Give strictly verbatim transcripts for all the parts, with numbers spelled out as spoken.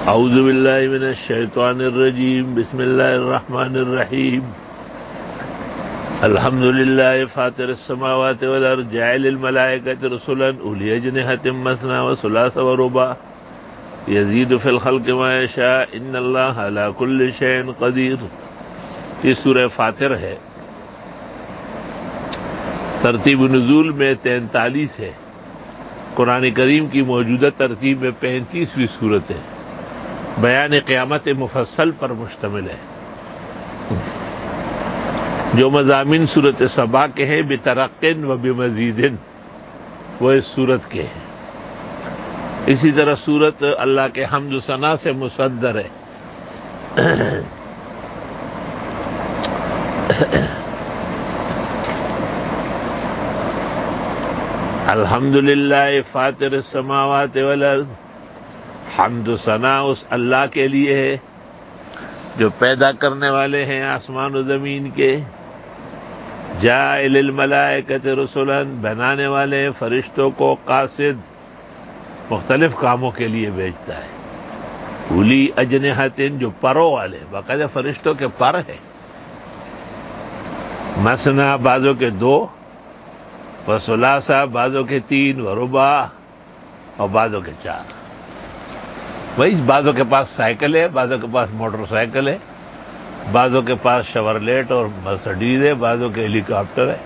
اعوذ باللہ من الشیطان الرجیم بسم اللہ الرحمن الرحیم الحمد للہ فاطر السماوات والارض جاعل الملائکۃ رسلا اولی اجنحۃ مثنی وثلاث ورباع یزید فی الخلق ما یشاء ان اللہ علی کل شیء قدیر۔ یہ سورہ فاطر ہے، ترتیب نزول میں تینتالیس ہے، قرآن کریم کی موجودہ ترتیب میں پینتیسویں صورت ہے، بیان قیامت مفصل پر مشتمل ہے۔ جو مضامین صورت سبا کے ہیں بترقن و بمزیدن وہ اس صورت کے ہیں۔ اسی طرح صورت اللہ کے حمد و ثنا سے مصدر ہے۔ الحمد للہ فاطر السماوات والارض، حمد و ثنا اس اللہ کے لیے ہے جو پیدا کرنے والے ہیں آسمان و زمین کے، جاعل الملائکۃ رسلا بنانے والے ہیں فرشتوں کو، قاصد مختلف کاموں کے لیے بھیجتا ہے، اولی اجنحۃ جو پروں والے، باقاعدہ فرشتوں کے پر ہیں، مثنی بعضوں کے دو، وثلاثا بعضوں کے تین، ورباع اور بعضوں کے چار۔ وہی بعضوں کے پاس سائیکل ہے، بعضوں کے پاس موٹر سائیکل ہے، بعضوں کے پاس شیورلیٹ اور مرسڈیز ہے، بعضوں کے ہیلی کاپٹر ہے۔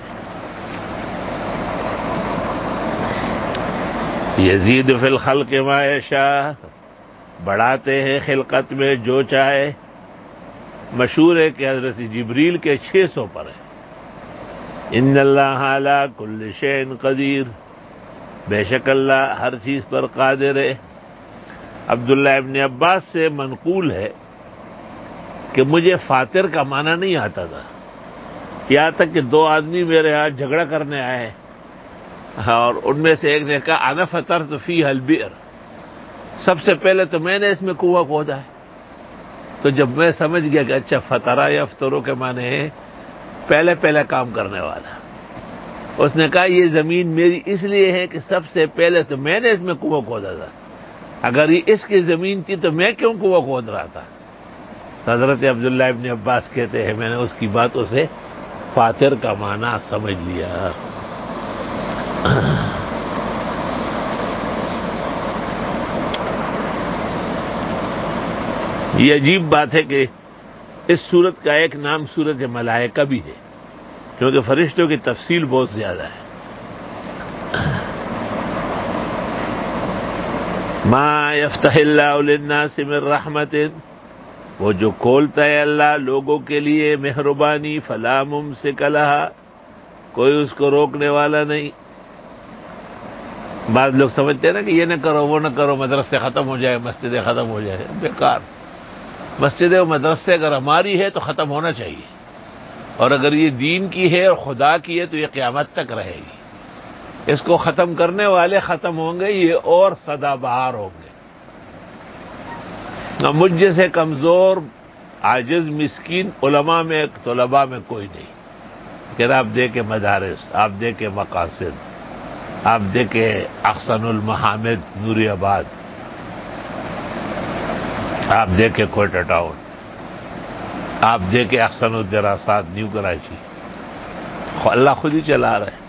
یزید فی الخلق ما یشاء، بڑھاتے ہیں خلقت میں جو چاہے۔ مشہور ہے کہ حضرت جبریل کے چھ سو پر ہے۔ ان اللہ علی کل شیء قدیر، بے شک اللہ ہر چیز پر قادر ہے۔ عبداللہ ابن عباس سے منقول ہے کہ مجھے فاطر کا معنی نہیں آتا تھا، یہاں تک کہ دو آدمی میرے ہاں جھگڑا کرنے آئے اور ان میں سے ایک نے کہا انا فطرت فیہا البئر، سب سے پہلے تو میں نے اس میں کنواں کھودا ہے۔ تو جب میں سمجھ گیا کہ اچھا فترہ یا فتروں کے معنی ہیں پہلے پہلے کام کرنے والا، اس نے کہا یہ زمین میری اس لیے ہے کہ سب سے پہلے تو میں نے اس میں کنواں کھودا تھا، اگر یہ اس کی زمین تھی تو میں کیوں کنواں کھود رہا تھا؟ تو حضرت عبداللہ ابن عباس کہتے ہیں میں نے اس کی باتوں سے فاطر کا معنی سمجھ لیا۔ یہ عجیب بات ہے کہ اس سورت کا ایک نام سورت ملائکہ بھی ہے، کیونکہ فرشتوں کی تفصیل بہت زیادہ ہے۔ ما یفتح اللہ للناس من رحمت، وہ جو کھولتا ہے اللہ لوگوں کے لیے مہربانی، فلا ممسک لہا، کوئی اس کو روکنے والا نہیں۔ بعض لوگ سمجھتے ہیں نا کہ یہ نہ کرو وہ نہ کرو، مدرسے ختم ہو جائے، مسجدیں ختم ہو جائے، بیکار۔ مسجدیں و مدرسے اگر ہماری ہے تو ختم ہونا چاہیے، اور اگر یہ دین کی ہے اور خدا کی ہے تو یہ قیامت تک رہے گی۔ اس کو ختم کرنے والے ختم ہوں گے، یہ اور سدا بہار ہوں گے۔ مجھ جیسے کمزور عاجز مسکین علماء میں طلباء میں کوئی نہیں، کہ آپ دیکھیں مدارس، آپ دیکھیں مقاصد، آپ دیکھیں احسن المحامد نوری آباد، آپ دیکھیں کوئٹہ ٹاؤن، آپ دیکھیں احسن الدراسات نیو کراچی، اللہ خود ہی چلا رہا ہے۔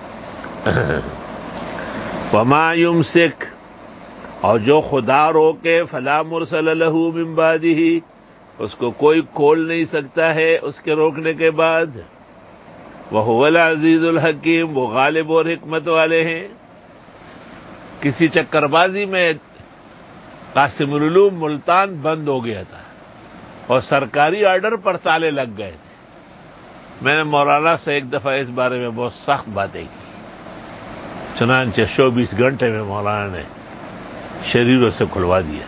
وما یمسک، اور جو خدا روکے، فلا مرسل لہ من بعدہ، اس کو کوئی کھول نہیں سکتا ہے اس کے روکنے کے بعد۔ وہو العزیز الحکیم، وہ غالب اور حکمت والے ہیں۔ کسی چکر بازی میں قاسم العلوم ملتان بند ہو گیا تھا اور سرکاری آرڈر پر تالے لگ گئے تھے۔ میں نے مولانا سے ایک دفعہ اس بارے میں بہت سخت باتیں کی، چنانچہ چوبیس گھنٹے میں مولانا نے شریروں سے کھلوا دیا۔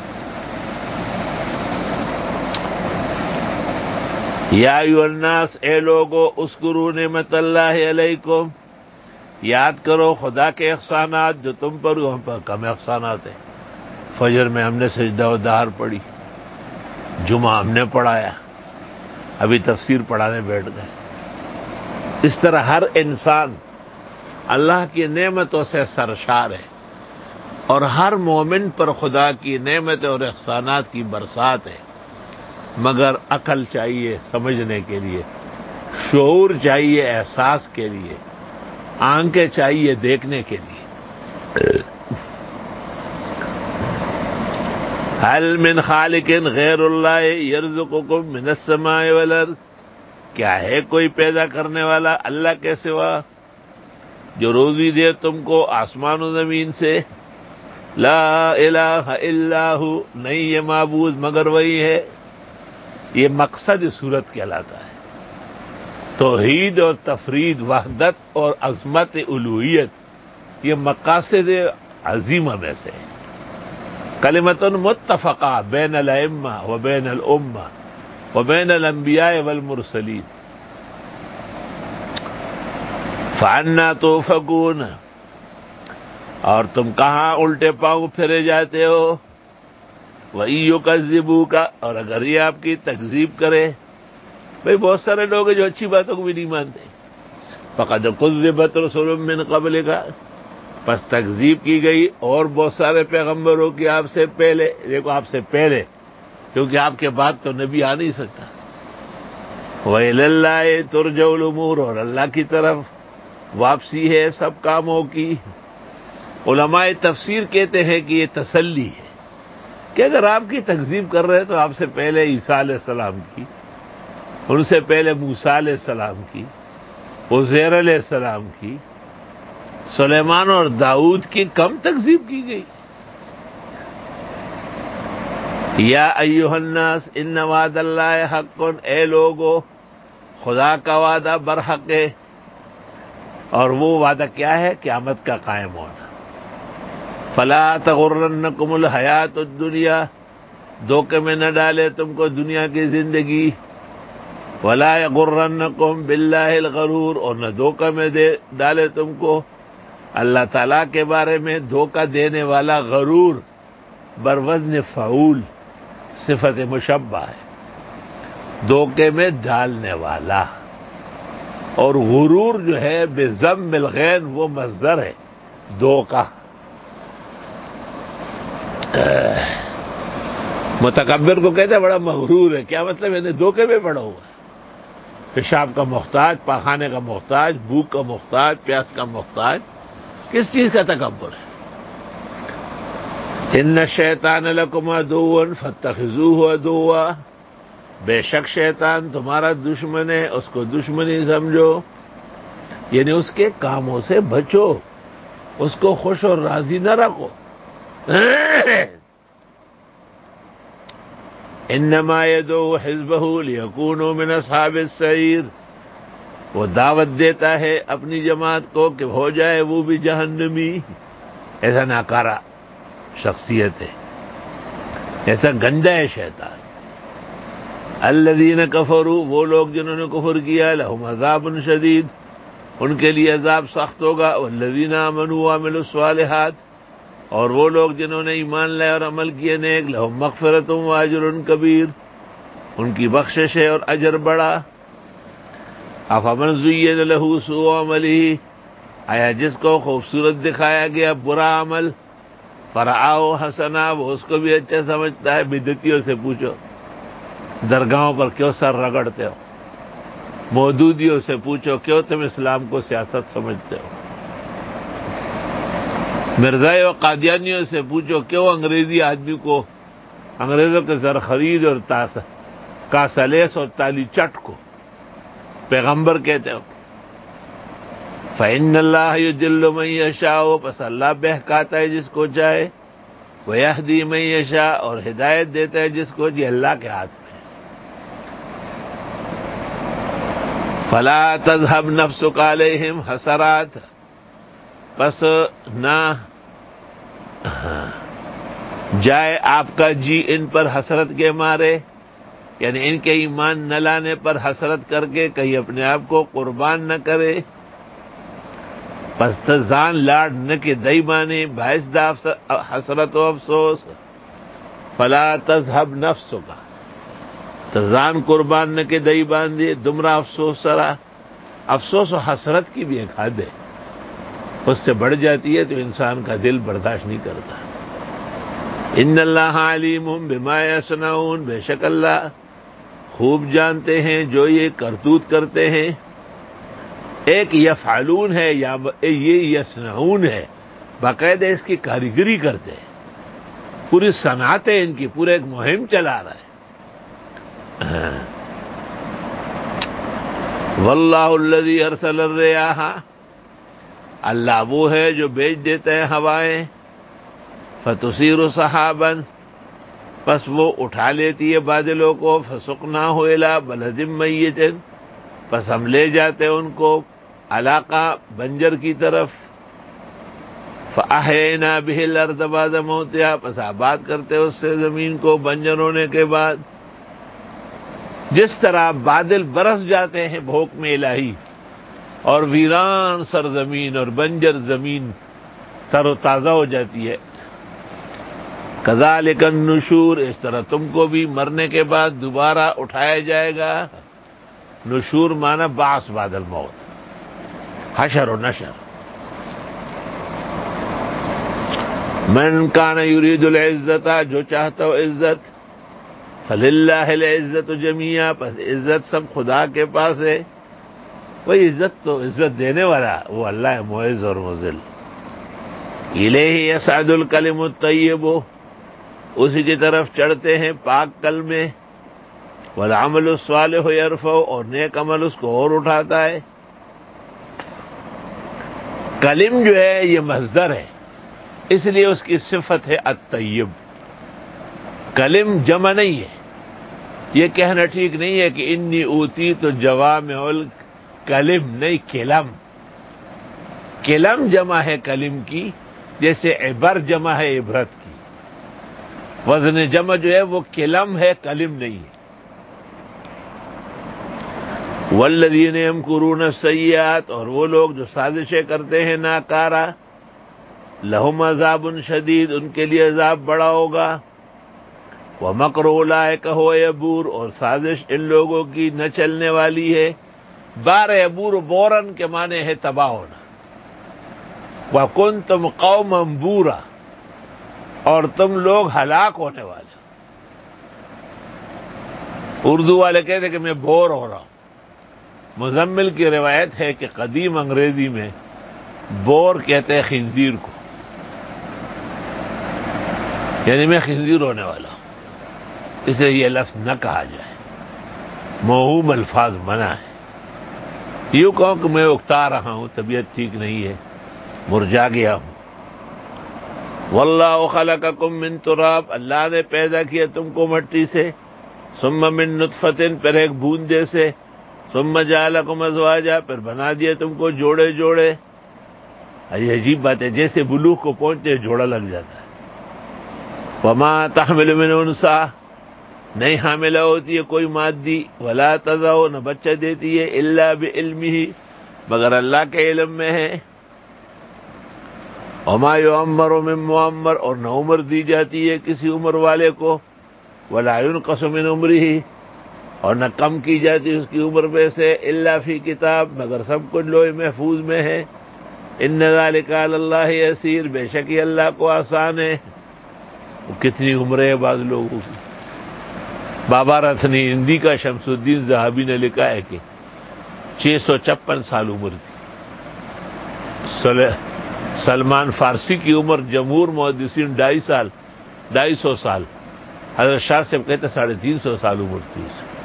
یا ایھا الناس، اے لوگو، اذکروا نعمت اللہ علیکم، یاد کرو خدا کے احسانات جو تم پر، ہم پر کم احسانات ہیں۔ فجر میں ہم نے سجدہ و دہر پڑھی، جمعہ ہم نے پڑھایا، ابھی تفسیر پڑھانے بیٹھ گئے۔ اس طرح ہر انسان اللہ کی نعمتوں سے سرشار ہے۔ اور ہر مومن پر خدا کی نعمت اور احسانات کی برسات ہے، مگر عقل چاہیے سمجھنے کے لیے، شعور چاہیے احساس کے لیے، آنکھیں چاہیے دیکھنے کے لیے۔ هل من خالق غیر اللہ یرزقکم من السماء والارض، کیا ہے کوئی پیدا کرنے والا اللہ کے سوا جو روزی دے تم کو آسمان و زمین سے؟ لا الہ الا ہو، نہیں یہ معبود مگر وہی ہے۔ یہ مقصد صورت کہلاتا ہے، توحید اور تفرید، وحدت اور عظمت الوہیت، یہ مقاصد عظیمہ میں سے ہے۔ کلمۃ متفقہ بین الائمہ و بین الامہ و بین الانبیاء والمرسلین، فَأَنَّا تُؤْفَكُونَ، اور تم کہاں الٹے پاؤں پھرے جاتے ہو؟ وَإِن يُكَذِّبُوكَ، اور اگر یہ آپ کی تکذیب کرے، بھئی بہت سارے لوگ ہیں جو اچھی باتوں کو بھی نہیں مانتے۔ فَقَدْ كُذِّبَتْ رُسُلٌ مِّن قَبْلِكَ، پس تکذیب کی گئی اور بہت سارے پیغمبروں کی آپ سے پہلے، دیکھو آپ سے پہلے، کیونکہ آپ کے بعد تو نبی آ نہیں سکتا۔ وَإِلَى اللَّهِ تُرْجَعُ الْأُمُورُ، اور اللہ کی طرف واپسی ہے سب کاموں کی۔ علماء تفسیر کہتے ہیں کہ یہ تسلی ہے کہ اگر آپ کی تکذیب کر رہے ہیں تو آپ سے پہلے عیسیٰ علیہ السلام کی، ان سے پہلے موسیٰ علیہ السلام کی، عزیر علیہ السلام کی، سلیمان اور داؤد کی کم تکذیب کی گئی۔ یا ایھا الناس ان وعد اللہ حق، اے لوگو خدا کا وعدہ برحق ہے، اور وہ وعدہ کیا ہے؟ قیامت کا قائم ہونا۔ فلا تغرنکم الحیات الدنیا، دھوکے میں نہ ڈالے تم کو دنیا کی زندگی، ولا یغرنکم باللہ الغرور، اور نہ دھوکہ میں دے ڈالے تم کو اللہ تعالیٰ کے بارے میں دھوکہ دینے والا غرور، بروزن فعول، صفت مشبہ ہے، دھوکے میں ڈالنے والا۔ اور غرور جو ہے بضم الغین، وہ مصدر ہے دھوکہ۔ متکبر کو کہتے ہیں بڑا مغرور ہے، کیا مطلب؟ یعنی دھوکے میں پڑا ہوا ہے، پیشاب کا محتاج، پاخانے کا محتاج، بھوک کا محتاج، پیاس کا محتاج۔ کس چیز کا تکبر ہے؟ ان الشیطان لکم عدو فاتخذوہ عدوا، بے شک شیطان تمہارا دشمن ہے، اس کو دشمنی سمجھو، یعنی اس کے کاموں سے بچو، اس کو خوش اور راضی نہ رکھو۔ انما یدعو حزبہ لیکونوا من اصحاب السعیر، وہ دعوت دیتا ہے اپنی جماعت کو کہ ہو جائے وہ بھی جہنمی۔ ایسا ناکارہ شخصیت ہے، ایسا گندا ہے شیطان۔ الذین کفروا، وہ لوگ جنہوں نے کفر کیا، لہم عذاب شدید، ان کے لیے عذاب سخت ہوگا۔ والذین آمنوا وعملوا الصالحات، اور وہ لوگ جنہوں نے ایمان لائے اور عمل کیے نیک، لہم مغفرۃ واجر کبیر، ان کی بخشش ہے اور اجر بڑا۔ افمن زین لہ سوء عملہ، آیا جس کو خوبصورت دکھایا گیا برا عمل، فرآہ حسنا، وہ اس کو بھی اچھا سمجھتا ہے۔ بدعتیوں سے پوچھو درگاہوں پر کیوں سر رگڑتے ہو، مودودیوں سے پوچھو کیوں تم اسلام کو سیاست سمجھتے ہو، مرزائی و قادیانیوں سے پوچھو کیوں انگریزی آدمی کو، انگریزوں کے زر خرید اور کاسلیس اور تالی چٹ کو پیغمبر کہتے ہو۔ فإن اللہ یضل من یشاء، پس اللہ بہکاتا ہے جس کو چاہے، ویہدی من یشاء، اور ہدایت دیتا ہے جس کو، یہ اللہ کے ہاتھ میں۔ فلا تذهب نفسک علیہم حسرات، پس نہ جائے آپ کا جی ان پر حسرت کے مارے، یعنی ان کے ایمان نہ لانے پر حسرت کر کے کہیں اپنے آپ کو قربان نہ کرے۔ پس تزان لاڑ نہ کہ دئی مانے باعث دا حسرت و افسوس۔ فلا تذهب نفسک، تزان قربان نہ کہ دئی باندھے، دمرا افسوس سرا، افسوس و حسرت کی بھی ایک حد ہے۔ اس سے بڑھ جاتی ہے تو انسان کا دل برداشت نہیں کرتا۔ ان اللہ علیم بما یصنعون، بے شک اللہ خوب جانتے ہیں جو یہ کرتوت کرتے ہیں۔ ایک یفعلون ہے یا یہ یصنعون ہے، باقاعدہ اس کی کاریگری کرتے ہیں، پوری صنعتیں ان کی، پورے ایک مہم چلا رہا ہے۔ واللہ الذی ارسل الرياح، اللہ وہ ہے جو بھیج دیتا ہے ہوائیں، فتصیر سحابا، پس وہ اٹھا لیتی ہے بادلوں کو، فسقناہ الی بلد میت، پس ہم لے جاتے ان کو علاقہ بنجر کی طرف، فاحیینا بہ الارض بعد موتہا، پس آباد کرتے اس سے زمین کو بنجر ہونے کے بعد۔ جس طرح بادل برس جاتے ہیں بھوک میں الہی اور ویران سرزمین اور بنجر زمین تر و تازہ ہو جاتی ہے، کذالک النشور، اس طرح تم کو بھی مرنے کے بعد دوبارہ اٹھایا جائے گا۔ نشور مانا بعث بعد الموت، حشر و نشر۔ من کان یرید العزت، جو چاہتا ہو عزت، فللہ العزت جمیعا، پس عزت سب خدا کے پاس ہے۔ وہی عزت تو عزت دینے والا وہ اللہ ہے، معز اور مذل۔ الیہ یصعد الکلم الطیب، اسی کی طرف چڑھتے ہیں پاک کلمے، والعمل الصالح یرفع، اور نیک عمل اس کو اور اٹھاتا ہے۔ کلم جو ہے یہ مصدر ہے، اس لیے اس کی صفت ہے الطیب۔ کلم جمع نہیں ہے، یہ کہنا ٹھیک نہیں ہے کہ انی اوتیت جوامع الکلم، نہیں، کلم۔ کلم جمع ہے کلم کی، جیسے عبر جمع ہے عبرت کی۔ وزن جمع جو ہے وہ کلم ہے، کلم نہیں ہے۔ والذین یمکرون السیئات، اور وہ لوگ جو سازشیں کرتے ہیں ناکارہ، لہم عذاب شدید، ان کے لیے عذاب بڑا ہوگا۔ ومکر اولئک ھو یبور، اور سازش ان لوگوں کی نہ چلنے والی ہے۔ بار یبور بورن کے معنی ہے تباہ ہونا۔ وکنتم قوما بورا، اور تم لوگ ہلاک ہونے والے۔ اردو والے کہتے کہ میں بور ہو رہا ہوں۔ مزمل کی روایت ہے کہ قدیم انگریزی میں بور کہتے ہیں خنزیر کو، یعنی میں خنزیر ہونے والا ہوں، اس لیے یہ لفظ نہ کہا جائے، موہوم الفاظ منع ہے۔ یوں کہو کہ میں اکتا رہا ہوں، طبیعت ٹھیک نہیں ہے، مرجھا گیا ہوں۔ واللہ خلقکم من تراب، اللہ نے پیدا کیا تم کو مٹی سے، ثم من نطفۃ، پھر ایک بوندے سے، ثم جعلکم ازواجا، پھر بنا دیا تم کو جوڑے جوڑے۔ یہ عجیب بات ہے، جیسے بلوغ کو پہنچتے جوڑا لگ جاتا ہے۔ وما تحمل من انثی، نہیں حاملہ ہوتی ہے کوئی مادی، ولا تضع، نہ بچہ دیتی ہے، الا بعلمہ، مگر اللہ کے علم میں ہے۔ وما یعمر من معمر، اور نہ عمر دی جاتی ہے کسی عمر والے کو، ولا ينقص من عمرہ، اور نہ کم کی جاتی اس کی عمر میں سے، الا فی کتاب، مگر سب کچھ لوح محفوظ میں ہے۔ ان ذلک علی اللہ یسیر، بے شک یہ اللہ کو آسان ہے۔ کتنی عمریں ہیں بعض لوگوں کی۔ بابا رتنی ہندی کا شمس الدین ذہبی نے لکھا ہے کہ چھ سو چھپن سال عمر تھی۔ سلمان فارسی کی عمر جمہور محدثین ڈھائی سال ڈھائی سو سال، حضرت شاہ صاحب کہتے ساڑھے تین سو سال عمر تھی اس کی۔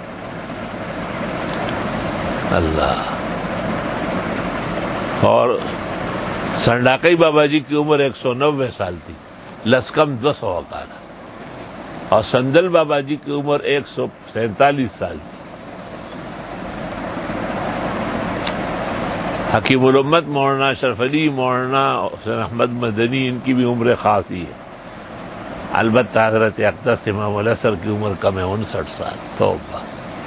اللہ، اور سنڈاکئی بابا جی کی عمر ایک سو نوے سال تھی، لسکم دو سو اکالا، اور سندل بابا جی کی عمر ایک سو سینتالیس سال تھی۔ حکیم الامت مولانا اشرف علی، مولانا حسین احمد مدنی، ان کی بھی عمر خاص ہی ہے۔ البتہ حضرت اقدس امام الحسن کی عمر کم ہے، انسٹھ سال۔ توبہ۔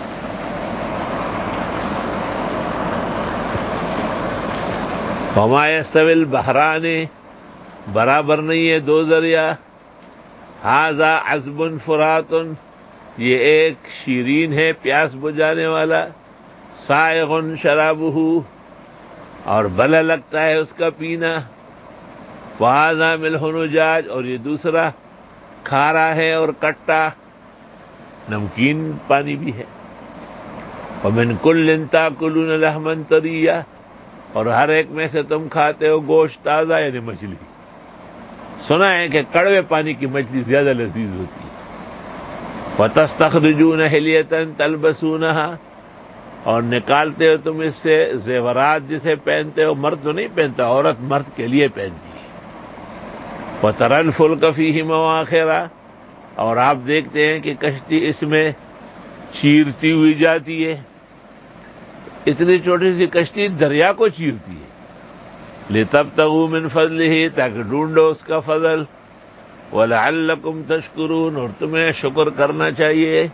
وما یستوی البحران، برابر نہیں ہے دو دریا، ھذا عذب فرات، یہ ایک شیرین ہے پیاس بجھانے والا، سائغ شرابہ، اور بھلا لگتا ہے اس کا پینا. وَهَذَا مِلْحٌ أُجَاجٌ، اور یہ دوسرا کھارا ہے اور کٹا نمکین پانی بھی ہے. وَمِن كُلٍّ تَأْكُلُونَ لَحْمًا طَرِيًّا، اور ہر ایک میں سے تم کھاتے ہو گوشت تازہ یعنی مچھلی. سنا ہے کہ کڑوے پانی کی مچھلی زیادہ لذیذ ہوتی ہے. وَتَسْتَخْرِجُونَ حِلْيَةً تَلْبَسُونَهَا، اور نکالتے ہو تم اس سے زیورات جسے پہنتے ہو. مرد تو نہیں پہنتا، عورت مرد کے لیے پہنتی ہے. وَتَرَى الْفُلْكَ فِيهِ مَوَاخِرَ، اور آپ دیکھتے ہیں کہ کشتی اس میں چیرتی ہوئی جاتی ہے. اتنی چھوٹی سی کشتی دریا کو چیرتی ہے. لِتَبْتَغُوا مِنْ فَضْلِهِ، تاکہ ڈھونڈو اس کا فضل. وَلَعَلَّكُمْ تَشْكُرُونَ، اور تمہیں شکر کرنا چاہیے.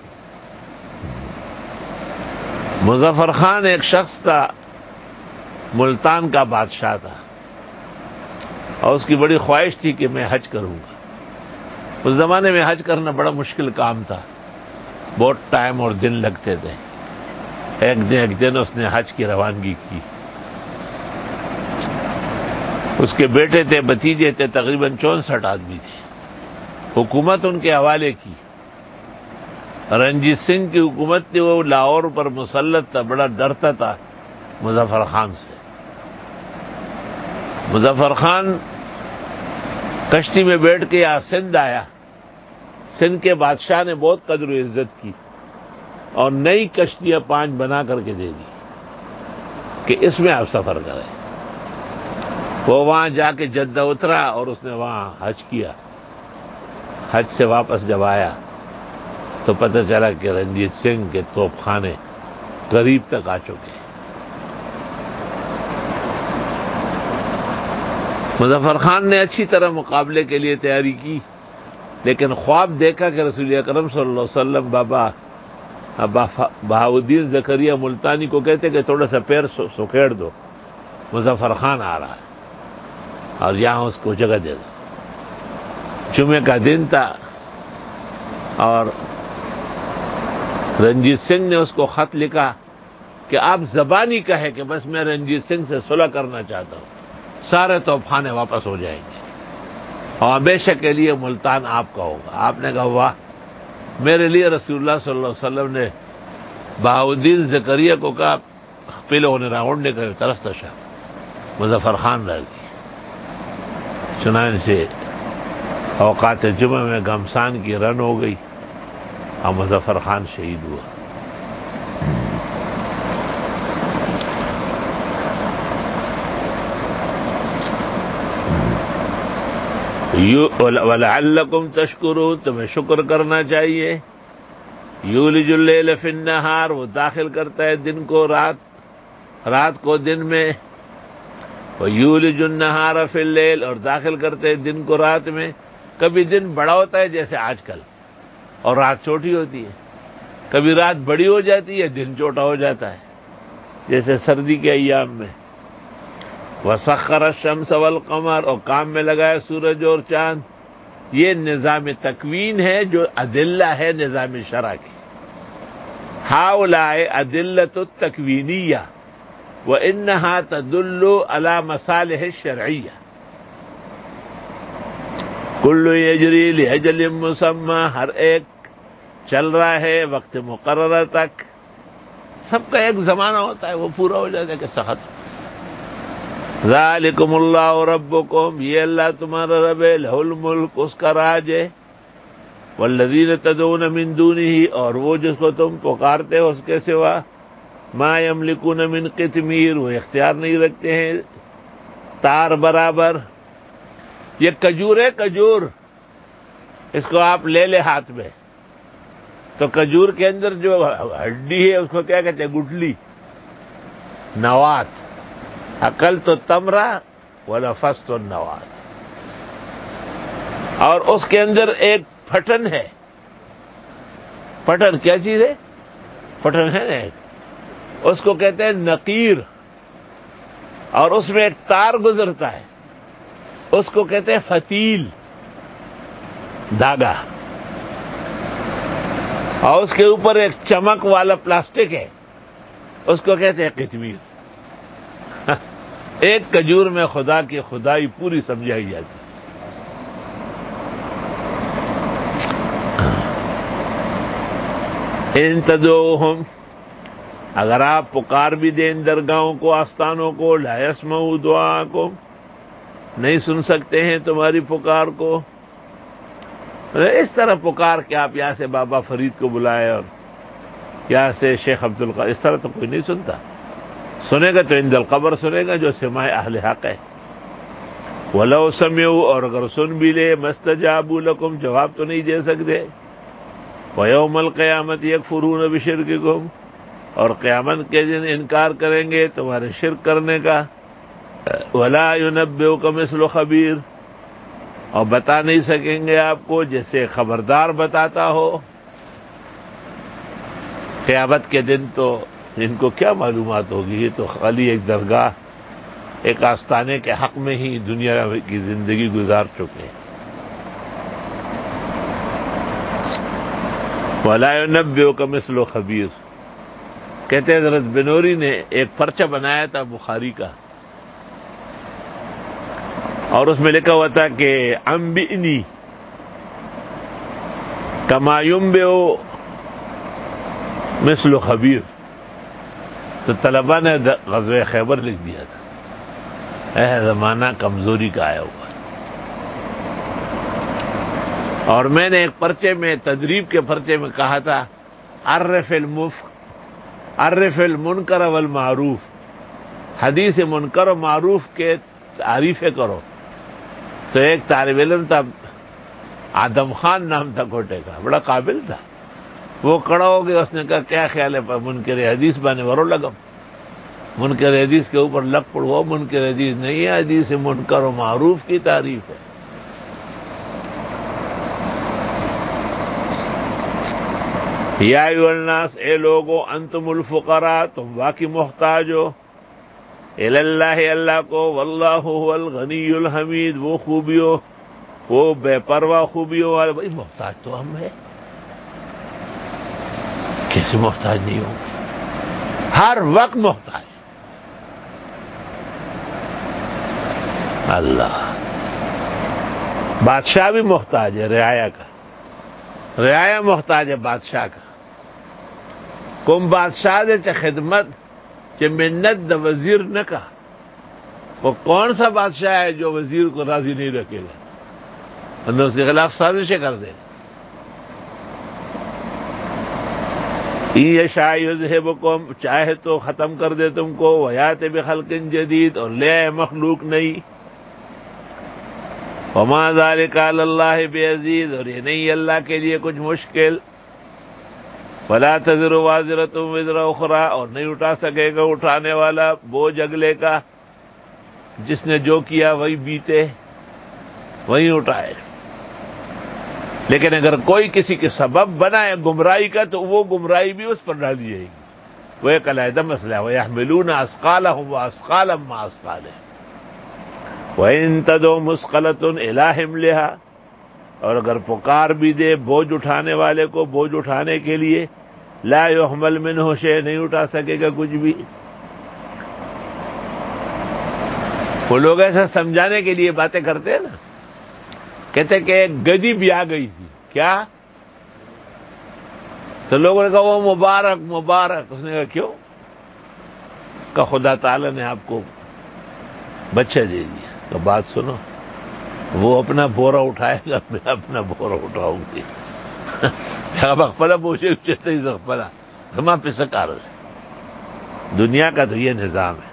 مظفر خان ایک شخص تھا، ملتان کا بادشاہ تھا، اور اس کی بڑی خواہش تھی کہ میں حج کروں گا. اس زمانے میں حج کرنا بڑا مشکل کام تھا، بہت ٹائم اور دن لگتے تھے. ایک دن ایک دن اس نے حج کی روانگی کی. اس کے بیٹے تھے، بھتیجے تھے، تقریباً چونسٹھ آدمی تھے. حکومت ان کے حوالے کی. رنجیت سنگھ کی حکومت تھی، وہ لاہور پر مسلط تھا، بڑا ڈرتا تھا مظفر خان سے. مظفر خان کشتی میں بیٹھ کے یہاں سندھ آیا. سندھ کے بادشاہ نے بہت قدر و عزت کی اور نئی کشتیاں پانچ بنا کر کے دے دی کہ اس میں آپ سفر کریں. وہ وہاں جا کے جدہ اترا اور اس نے وہاں حج کیا. حج سے واپس جب آیا تو پتہ چلا کہ رنجیت سنگھ کے توپ خانے قریب تک آ چکے. مظفر خان نے اچھی طرح مقابلے کے لیے تیاری کی، لیکن خواب دیکھا کہ رسول اکرم صلی اللہ علیہ وسلم بابا بہاؤدین زکریا ملتانی کو کہتے کہ تھوڑا سا پیر سکیڑ دو، مظفر خان آ رہا ہے اور یہاں اس کو جگہ دے دو. جمعے کا دن تھا اور رنجیت سنگھ نے اس کو خط لکھا کہ آپ زبانی کہے کہ بس میں رنجیت سنگھ سے صلح کرنا چاہتا ہوں، سارے توپ خانے واپس ہو جائیں گے اور ہمیشہ کے لیے ملتان آپ کا ہوگا. آپ نے کہا واہ، میرے لیے رسول اللہ صلی اللہ علیہ وسلم نے بہاؤدین زکریا کو کہا پہلے انہیں راؤنڈ کے طرف تشا. مظفر خان رہ گئی. چنانچہ اوقات جمعہ میں گھمسان کی رن ہو گئی اور مظفر خان شہید ہوا. وَلَعَلَّكُمْ تَشْكُرُونَ، تمہیں شکر کرنا چاہیے. یولج اللیل فی النہار، وہ داخل کرتا ہے دن کو رات، رات کو دن میں. وَیولج النہار فی اللیل، اور داخل کرتے ہیں دن کو رات میں. کبھی دن بڑا ہوتا ہے جیسے آج کل اور رات چھوٹی ہوتی ہے، کبھی رات بڑی ہو جاتی ہے دن چھوٹا ہو جاتا ہے جیسے سردی کے ایام میں. وَسَخَّرَ الشَّمْسَ وَالْقَمَرَ، اور کام میں لگایا سورج اور چاند. یہ نظام تکوین ہے جو ادلہ ہے نظام شرع کی. ہؤلاء ادلۃ التکوینیہ وانہا تدل علی مصالح الشرعیہ. کل یجری لاجل مسمی، ہر ایک چل رہا ہے وقت مقررہ تک. سب کا ایک زمانہ ہوتا ہے، وہ پورا ہو جاتا ہے کہ سخت. ذالکم اللہ ربکم، یہ اللہ تمہارا رب ہے. لہ الملک، اس کا راج ہے. والذین تدعون من دونہ، اور وہ جس کو تم پکارتے ہو اس کے سوا. ما یملکون من قطمیر، وہ اختیار نہیں رکھتے ہیں تار برابر. یہ کھجور ہے، کھجور، اس کو آپ لے لے ہاتھ میں تو کھجور کے اندر جو ہڈی ہے اس کو کیا کہتے ہیں؟ گٹلی، نوات. عقل تو تمرہ ونفس النوات. اور اس کے اندر ایک پھٹن ہے. پھٹن کیا چیز ہے؟ پھٹن ہے نا، اس کو کہتے ہیں نقیر. اور اس میں ایک تار گزرتا ہے، اس کو کہتے ہیں فتیل، دھاگا. اور اس کے اوپر ایک چمک والا پلاسٹک ہے، اس کو کہتے ہیں قطمیر. ایک کھجور میں خدا کی خدائی پوری سمجھائی جاتی. ان تدعوہم، اگر آپ پکار بھی دیں ان درگاہوں کو، آستانوں کو، لا یسمعوا دعاءکم، نہیں سن سکتے ہیں تمہاری پکار کو. اس طرح پکار کے آپ یہاں سے بابا فرید کو بلائے اور یہاں سے شیخ عبد القادر، اس طرح تو کوئی نہیں سنتا. سنے گا تو عند القبر سنے گا جو سماع اہل حق ہے. وَلَوْ سَمِعُوا، اور اگر سن بھی لے، مَسْتَجَابُوا لَكُمْ، جواب تو نہیں دے سکتے. وَيَوْمَ الْقِيَامَةِ يَكْفُرُونَ بِشِرْكِكُمْ، اور قیامت کے دن انکار کریں گے تمہارے شرک کرنے کا. وَلَا يُنَبِّئُكَ مِثْلُ خَبِيرٍ، اور بتا نہیں سکیں گے آپ کو جیسے خبردار بتاتا ہو. قیامت کے دن تو ان کو کیا معلومات ہوگی، یہ تو خالی ایک درگاہ، ایک آستانے کے حق میں ہی دنیا کی زندگی گزار چکے ہیں. وَلَا يُنَبِّئُكَ مِثْلُ خَبِيرٍ. کہتے ہیں حضرت بنوری نے ایک پرچہ بنایا تھا بخاری کا، اور اس میں لکھا ہوا تھا کہ انبئنی کما ينبئ مثل خبیر. تو طلبا نے غزوہ خیبر لکھ دیا تھا. اے زمانہ کمزوری کا آیا ہوا. اور میں نے ایک پرچے میں، تدریب کے پرچے میں کہا تھا، عرف المف عرف المنکر والمعروف، حدیث منکر و معروف کے تعریفیں کرو. تو ایک طالب علم تھا، آدم خان نام تھا کوٹے کا، بڑا قابل تھا. وہ کڑا ہو گیا، اس نے کہا کیا خیال ہے منکر حدیث بانے ورو لگم، منکر حدیث کے اوپر لگ پڑو. منکر حدیث نہیں ہے، حدیث منکر و معروف کی تعریف ہے. یا ایھا الناس، اے لوگو، انتم الفقراء، تم واقعی محتاج ہو، الی اللہ، اللہ کو، واللہ هو الغنی الحمید، وہ خوبیوں، وہ بے پرواہ خوبیوں والا. بھائی محتاج تو ہم ہیں، کیسے محتاج نہیں ہوں گے؟ ہر وقت محتاج. اللہ، بادشاہ بھی محتاج ہے رعایا کا، رعایا محتاج ہے بادشاہ کا. کم بادشاہ دے چے خدمت چے منت دا وزیر نہ کا. وہ کون سا بادشاہ ہے جو وزیر کو راضی نہیں رکھے گا، اور اس کے خلاف سازشیں کر دے. یشاء یذہبکم، چاہے تو ختم کر دے تم کو، ویات بخلق جدید، اور لے آئے مخلوق نئی. وما ذلک علی اللہ بعزیز، اور یہ نہیں اللہ کے لیے کچھ مشکل. ولا تزر وازرۃ وزر اخری، اور نہیں اٹھا سکے گا اٹھانے والا بوجھ اگلے کا. جس نے جو کیا وہی بیتے، وہی اٹھائے. لیکن اگر کوئی کسی کے سبب بنائے گمراہی کا تو وہ گمراہی بھی اس پر ڈالی جائے گی. وہ ایک علیحدہ مسئلہ ہے. وَيَحْمِلُونَ أَثْقَالَهُمْ وَأَثْقَالًا مَّعَ أَثْقَالِهِمْ وَإِن تَدْعُ مُثْقَلَةٌ إِلَىٰ حِمْلِهَا، اور اگر پکار بھی دے بوجھ اٹھانے والے کو بوجھ اٹھانے کے لیے، لا يحمل منہ شيء، نہیں اٹھا سکے گا کچھ بھی. وہ لوگ ایسا سمجھانے کے لیے باتیں کرتے ہیں نا، کہتے کہ ایک گدی بھی آ گئی تھی. کیا؟ تو لوگوں نے کہا وہ مبارک مبارک. اس نے کہا کیوں؟ کہ خدا تعالی نے آپ کو بچہ دے دیا. تو بات سنو، وہ اپنا بورا اٹھائے گا، میں اپنا بورا اٹھاؤں گی. بخلا پوچھے چلتے ہی بخلا ہما پسکار. دنیا کا تو یہ نظام ہے.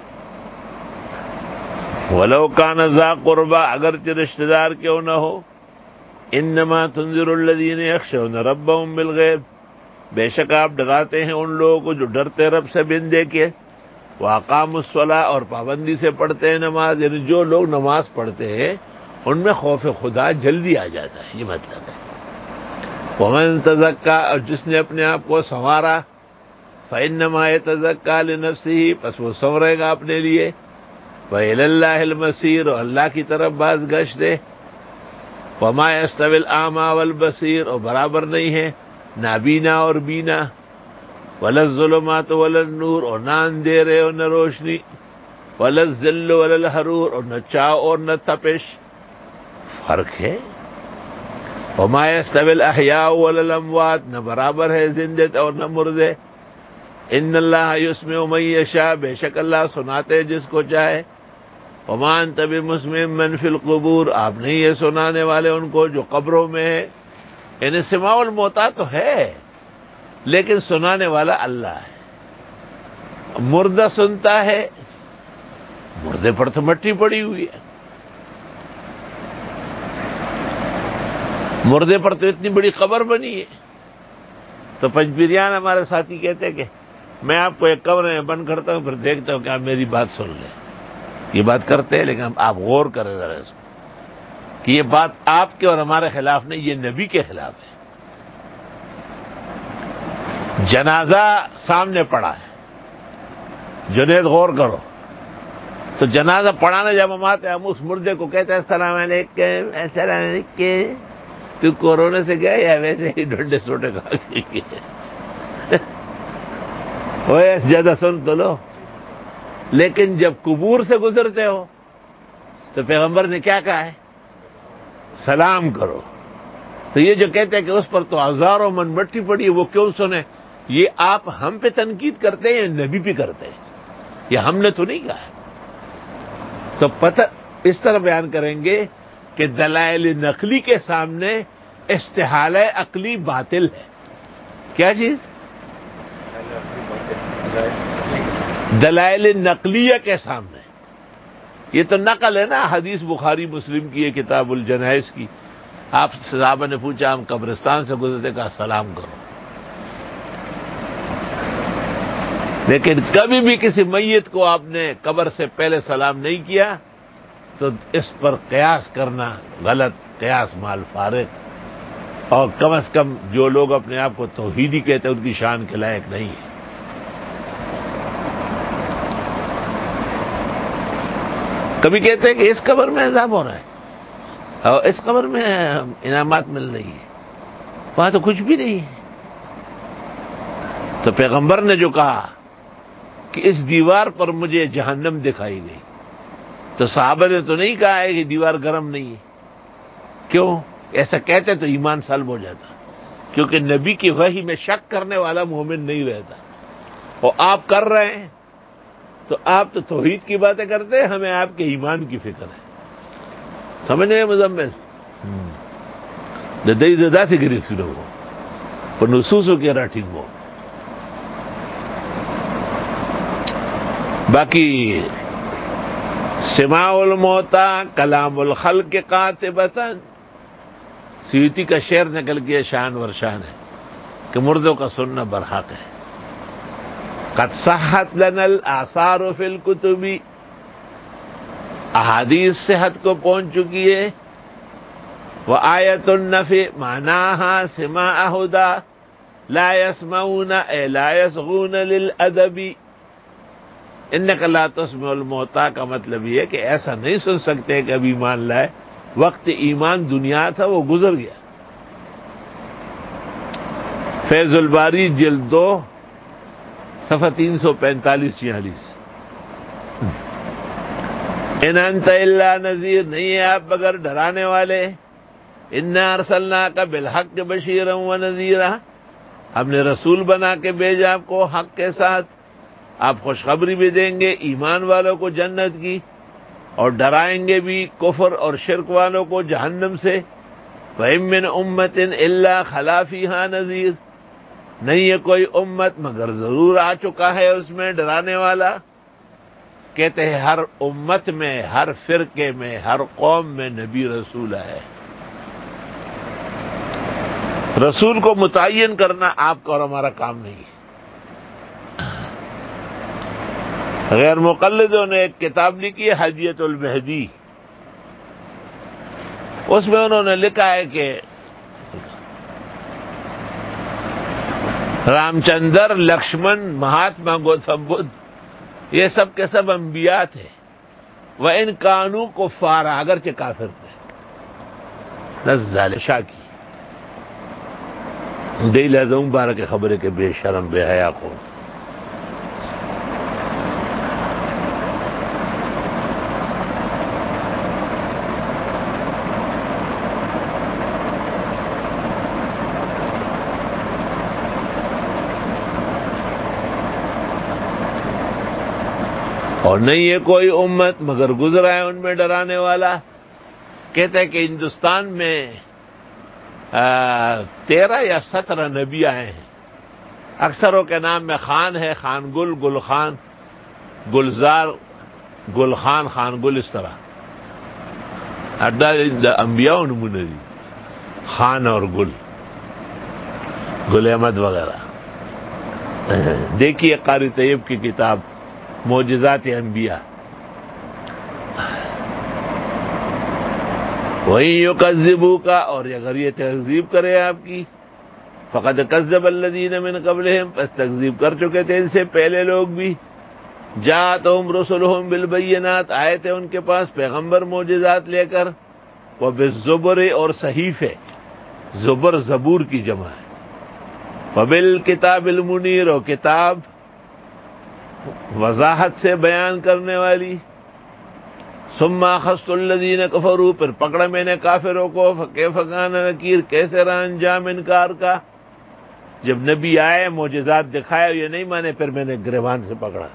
وَلَوْ كَانَ ذَا قُرْبَىٰ، اگرچہ رشتہ دار کیوں نہ ہو. انما تنذر الذین یخشون ربهم بالغیب، بے شک آپ ڈراتے ہیں ان لوگوں کو جو ڈرتے رب سے بن دیکھے. واقاموا الصلاۃ، اور پابندی سے پڑھتے ہیں نماز. یعنی جو لوگ نماز پڑھتے ہیں ان میں خوف خدا جلدی آ جاتا ہے، یہ مطلب ہے. ومن تزکا، اور جس نے اپنے آپ کو سنوارا، فانما یتزکا لنفسہ، پس وہ سنورے گا اپنے لیے. وإلی اللہ المصیر، اور اللہ کی طرف باز گشت ہے. وما یستوی الاعمی والبصیر، اور برابر نہیں ہے نابینا اور بینا. ولا الظلمات ولا النور، اور نہ اندھیرے اور نہ روشنی. ولا الذل ولا الحرور، اور نہ چاو اور نہ تپش. فرق ہے. وما يستوي الاحياء ولا الاموات، نہ برابر ہے زندے اور نہ مردے. ان اللہ یسمع من یشاء، بے شک اللہ سناتے جس کو چاہے. وما انت بمسمع من فی القبور، آپ نہیں یہ سنانے والے ان کو جو قبروں میں ہے. یعنی سماع الموتیٰ تو ہے لیکن سنانے والا اللہ ہے. مردہ سنتا ہے، مردے پر تو مٹی پڑی ہوئی ہے. مردے پر تو اتنی بڑی قبر بنی ہے. تو پنجبیریان ہمارے ساتھی کہتے ہیں کہ میں آپ کو ایک قبر میں بند کرتا ہوں، پھر دیکھتا ہوں کہ آپ میری بات سن لیں. یہ بات کرتے ہیں لیکن آپ غور کریں ذرا اس کو کہ یہ بات آپ کے اور ہمارے خلاف نہیں، یہ نبی کے خلاف ہے. جنازہ سامنے پڑا ہے، جنید غور کرو. تو جنازہ پڑھانے جب ہم آتے ہیں ہم اس مردے کو کہتے ہیں السلام علیکم السلام علیکم، تو کورونا سے گیا یا ویسے ہی ڈنڈے سوٹے کھا کے گئے؟ اوے زیادہ سن تو لو. لیکن جب قبور سے گزرتے ہو تو پیغمبر نے کیا کہا ہے؟ سلام کرو. تو یہ جو کہتے ہیں کہ اس پر تو ہزاروں من مٹی پڑی ہے، وہ کیوں سنے؟ یہ آپ ہم پہ تنقید کرتے ہیں یا نبی پہ کرتے ہیں؟ یہ ہم نے تو نہیں کہا ہے. تو پتہ اس طرح بیان کریں گے کہ دلائل نقلی کے سامنے استحالہ عقلی باطل ہے. کیا چیز؟ دلائل نقلیہ کے سامنے. یہ تو نقل ہے نا، حدیث بخاری مسلم کی ہے کتاب الجنائز کی. آپ صحابہ نے پوچھا ہم قبرستان سے گزرتے، کہا سلام کرو. لیکن کبھی بھی کسی میت کو آپ نے قبر سے پہلے سلام نہیں کیا تو اس پر قیاس کرنا غلط، قیاس مال فارغ. اور کم از کم جو لوگ اپنے آپ کو توحیدی کہتے ہیں ان کی شان کے لائق نہیں ہے. کبھی کہتے ہیں کہ اس قبر میں عذاب ہو رہا ہے اور اس قبر میں انعامات مل رہی ہے، وہاں تو کچھ بھی نہیں ہے. تو پیغمبر نے جو کہا کہ اس دیوار پر مجھے جہنم دکھائی گئی، تو صحابہ نے تو نہیں کہا ہے کہ دیوار گرم نہیں ہے. کیوں؟ ایسا کہتے تو ایمان سلب ہو جاتا، کیونکہ نبی کی وحی میں شک کرنے والا مومن نہیں رہتا. اور آپ کر رہے ہیں تو آپ تو توحید کی باتیں کرتے ہیں، ہمیں آپ کے ایمان کی فکر ہے. سمجھ رہے ہیں مزمل؟ ددئی زدہ سے گرفت ہو اور نصوصوں کی راٹھنگ ہو. باقی سماع الموتیٰ کلام الخلق قاطبۃ، سیوطی کا شعر نکل گیا شان ورشان ہے کہ مردوں کا سننا برحق ہے. قد صحت لنا الآثار فی الکتب، احادیث صحت کو پہنچ چکی ہے. وآیۃ النفی معناها سماع ہدی لا یسمعون اے لا یصغون للادب. انک لا تسمع الموتیٰ کا مطلب یہ ہے کہ ایسا نہیں سن سکتے کہ اب ایمان لائے، وقت ایمان دنیا تھا وہ گزر گیا. فیض الباری جلد دو صفحہ تین سو پینتالیس چھیالیس. ان انت الا نذیر، نہیں ہے آپ مگر ڈرانے والے. انا ارسلناک بالحق بشیرا ونذیرا، ہم نے رسول بنا کے بھیجا آپ کو حق کے ساتھ، آپ خوشخبری بھی دیں گے ایمان والوں کو جنت کی اور ڈرائیں گے بھی کفر اور شرک والوں کو جہنم سے. وَإِن مِّنْ أُمَّةٍ إِلَّا خَلَا فِيهَا نَذِيرٌ، نہیں ہے کوئی امت مگر ضرور آ چکا ہے اس میں ڈرانے والا. کہتے ہیں ہر امت میں، ہر فرقے میں، ہر قوم میں نبی رسول ہے. رسول کو متعین کرنا آپ کا اور ہمارا کام نہیں ہے. غیر مقلدوں نے ایک کتاب لکھی ہے حجیت المہدی، اس میں انہوں نے لکھا ہے کہ رام چندر، لکشمن، مہاتما گوتم بدھ یہ سب کے سب انبیاء تھے. وہ ان کانوں کو فارا اگرچہ کافر تھے. نزال شاہ کی دے لازم بارہ کے خبریں کہ بے شرم بے حیا کو. اور نہیں ہے کوئی امت مگر گزرا ہے ان میں ڈرانے والا. کہتے ہیں کہ ہندوستان میں تیرہ یا سترہ نبی آئے ہیں. اکثروں کے نام میں خان ہے، خان گل، گل خان، گلزار، گل خان، خان گل، اس طرح اڈا انبیاء نمونے دی خان اور گل، گل احمد وغیرہ. دیکھیے قاری طیب کی کتاب معجزات انبیاء. وہی یکذبوا کا، اور اگر یہ تکذیب کرے آپ کی، فقد کذب الذین من قبلہم، پس تکذیب کر چکے تھے ان سے پہلے لوگ بھی. جاءتہم رسلہم بالبینات، آئے تھے ان کے پاس پیغمبر معجزات لے کر. وبالزبر، اور صحیفے، زبر زبور کی جمع ہے. وبالکتاب المنیر، اور کتاب وضاحت سے بیان کرنے والی. ثم اخذت الذین کفروا، پھر پکڑا میں نے کافروں کو. فکیف کان نکیر، کیسے رہا انجام انکار کا. جب نبی آئے معجزات دکھائے یہ نہیں مانے، پھر میں نے گریبان سے پکڑا.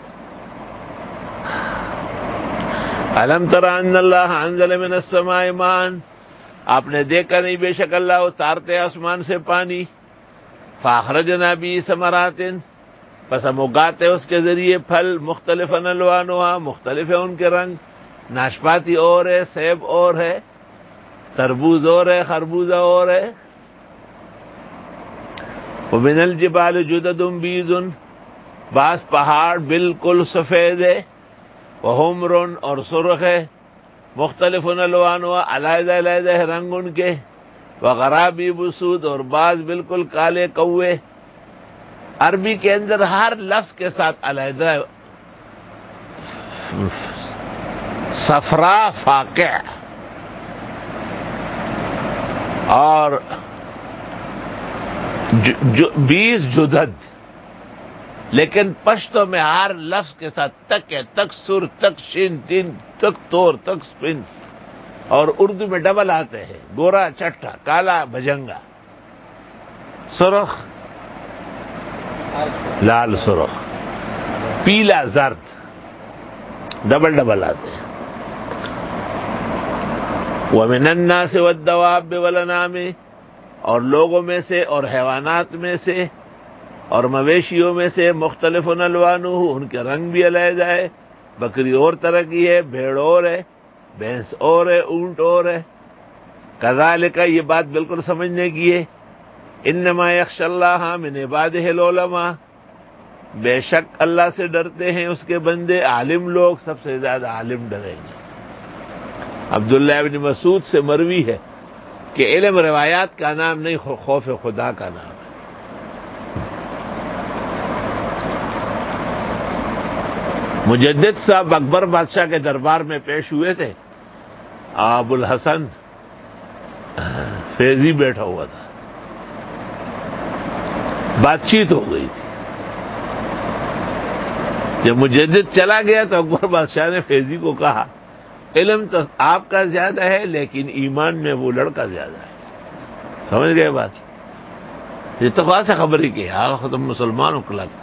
الم تر ان اللہ انزل من السماء ماء، آپ نے دیکھا نہیں بے شک اللہ اتارتے آسمان سے پانی. فاخرجنا به ثمرات، پس ہم اگاتے اس کے ذریعے پھل. مختلفا الوانها، مختلف ہے ان کے رنگ. ناشپاتی اور ہے، سیب اور ہے، تربوز اور ہے، خربوزہ اور ہے. ومن الجبال جدد بیض، بعض پہاڑ بالکل سفید ہے. وحمر، اور سرخ ہے. مختلف الوانها، علیحدہ علیحدہ ہے رنگ ان کے. وغرابیب سود، اور بعض بالکل کالے کوے. عربی کے اندر ہر لفظ کے ساتھ علیحدہ صفرا فاقع اور بیس جدد، لیکن پشتو میں ہر لفظ کے ساتھ تک ہے، تک سر، تک شین، تین، تک تور، تک سپن. اور اردو میں ڈبل آتے ہیں، گورا چٹا، کالا بھجنگا، سرخ لال سرخ، پیلا زرد، ڈبل ڈبل آتے ہیں. وَمِنَ النَّاسِ وَالدَّوَابِّ وَالْأَنْعَامِ، اور لوگوں میں سے اور حیوانات میں سے اور مویشیوں میں سے. مختلف الوانہ، ان کے رنگ بھی علیحدہ ہے. بکری اور طرح کی ہے، بھیڑ اور ہے، بھینس اور ہے، اونٹ اور ہے. کذالک، یہ بات بالکل سمجھنے کی ہے. انما یخشی اللہ من عبادہ العلماء، بے شک اللہ سے ڈرتے ہیں اس کے بندے عالم لوگ. سب سے زیادہ عالم ڈریں گے. عبداللہ ابن مسعود سے مروی ہے کہ علم روایات کا نام نہیں، خوف خدا کا نام ہے. مجدد صاحب اکبر بادشاہ کے دربار میں پیش ہوئے تھے. ابو الحسن فیضی بیٹھا ہوا تھا. بات چیت ہو گئی تھی. جب مجدد چلا گیا تو اکبر بادشاہ نے فیضی کو کہا، علم تو آپ کا زیادہ ہے لیکن ایمان میں وہ لڑکا زیادہ ہے. سمجھ گئے بات؟ یہ تو خاص خبر ہی کہ آخر تم مسلمانوں کو لگ،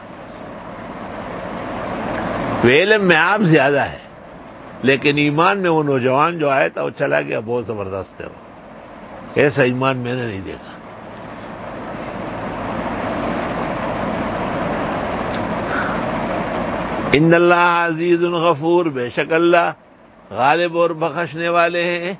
علم میں آپ زیادہ ہے لیکن ایمان میں وہ نوجوان جو آیا تھا وہ چلا گیا، بہت زبردست ہے. وہ ایسا ایمان میں نے نہیں دیکھا. ان اللہ عزیز غفور، بے شک اللہ غالب اور بخشنے والے ہیں.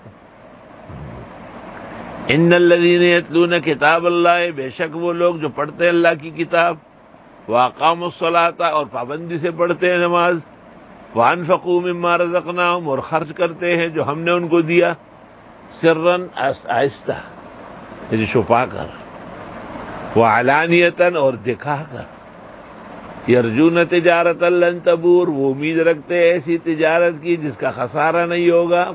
ان الذین یتلون کتاب اللہ، بے شک وہ لوگ جو پڑھتے ہیں اللہ کی کتاب. واقاموا الصلاۃ، اور پابندی سے پڑھتے ہیں نماز. وانفقوا مما رزقناہم، اور خرچ کرتے ہیں جو ہم نے ان کو دیا. سرا، آہستہ یعنی چھپا کر. وعلانیۃ، اور دکھا کر. یرجون تجارت لن تبور، وہ امید رکھتے ہیں ایسی تجارت کی جس کا خسارہ نہیں ہوگا.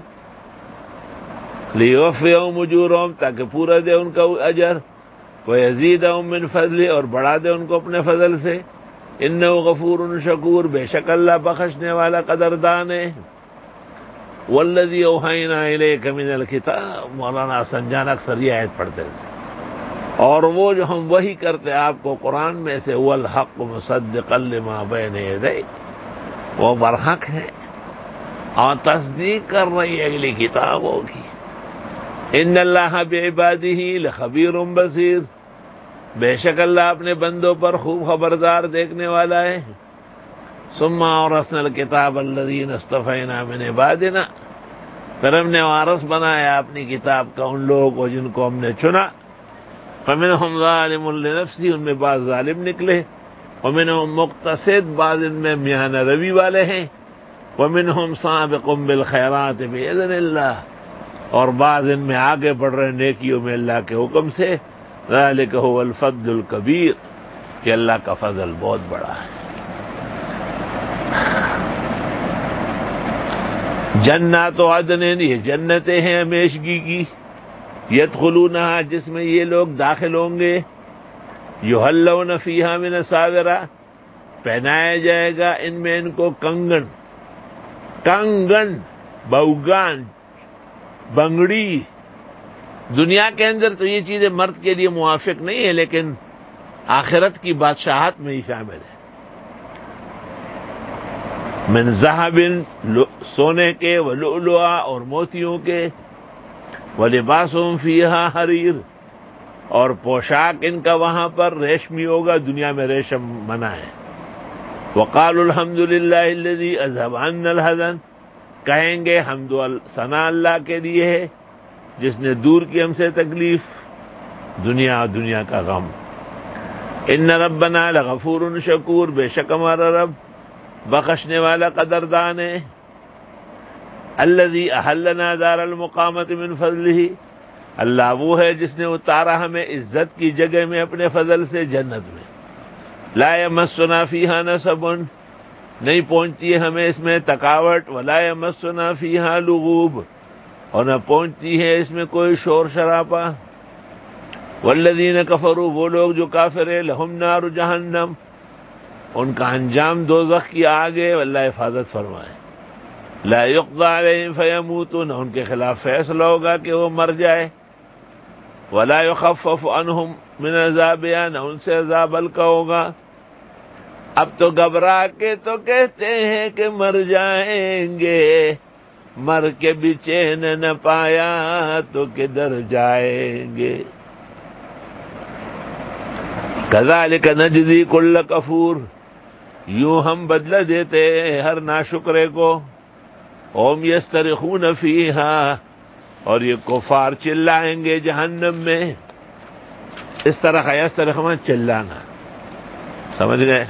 لیوفیہم اجورہم، تاکہ پورا دے ان کا اجر. ویزیدہم من فضلہ، اور بڑھا دے ان کو اپنے فضل سے. انہ غفور شکور، بے شک اللہ بخشنے والا قدردان ہے. والذی اوحینا الیک من الکتاب، مولانا حسن جان اکثر یہ آیت پڑھتے تھے. اور وہ جو ہم وحی کرتے آپ کو قرآن میں سے، هو الحق مصدقا لما بین یدیہ، وہ برحق ہے اور تصدیق کر رہی ہے اگلی کتابوں کی. ان اللہ بعبادہ لخبیر بصیر، بے شک اللہ اپنے بندوں پر خوب خبردار دیکھنے والا ہے. ثم اورثنا الکتاب الذین اصطفینا من عبادنا، پھر ہم نے وارث بنایا اپنی کتاب کا ان لوگوں کو جن کو ہم نے چنا. فمنہم ظالم لنفسہ، ان میں بعض ظالم نکلے. ومنہم مقتصد، بعض ان میں میانہ روی والے ہیں. ومنہم سابق بالخیرات باذن اللہ، اور بعض ان میں آگے بڑھ رہے نیکیوں میں اللہ کے حکم سے. ذالک هو الفضل الکبیر، کہ اللہ کا فضل بہت بڑا ہے. جنات عدن، یہ جنتیں ہیں ہمیشگی کی. یدخلونہا، جس میں یہ لوگ داخل ہوں گے. یحلون فیہا من اساور، پہنایا جائے گا ان میں ان کو کنگن. کنگن، بوگان، بنگڑی. دنیا کے اندر تو یہ چیزیں مرد کے لیے موافق نہیں ہے، لیکن آخرت کی بادشاہت میں ہی شامل ہے. من ذہب، سونے کے، ولؤلؤا، اور موتیوں کے. ولباسہم فیہا حریر، اور پوشاک ان کا وہاں پر ریشمی ہوگا. دنیا میں ریشم منع ہے. وقالوا الحمد للہ الذی اذهب عنا الحزن، کہیں گے حمد و ثنا اللہ کے لیے ہے جس نے دور کی ہم سے تکلیف، دنیا اور دنیا کا غم. ان ربنا لغفور شکور، بے شک ہمارا رب بخشنے والا قدردان ہے. الذی احلنا دار المقامت من فضلہ، اللہ وہ ہے جس نے اتارا ہمیں عزت کی جگہ میں اپنے فضل سے، جنت میں. لا یمسنا فیہا نصب، نہیں پہنچتی ہے ہمیں اس میں تھکاوٹ. ولا یمسنا فیہا لغوب، اور نہ پہنچتی ہے اس میں کوئی شور شرابہ. والذین کفروا، وہ لوگ جو کافر ہیں، لہم نار جہنم، ان کا انجام دوزخ کی آگ ہے. اللہ حفاظت فرمائے. لا یقضی علیہم فیموتوا، نہ ان کے خلاف فیصلہ ہوگا کہ وہ مر جائے. ولا یخفف عنہم من عذابہا، نہ ان سے عذاب ہلکا ہوگا. اب تو گھبرا کے تو کہتے ہیں کہ مر جائیں گے، مر کے بھی چین نہ پایا تو کدھر جائیں گے. کذالک نجزی کل کفور، یوں ہم بدلہ دیتے ہیں ہر ناشکرے کو. اوم یسترخون فیہا، اور یہ کفار چلائیں گے جہنم میں. اس طرح یسترخون چلانا، سمجھ گئے.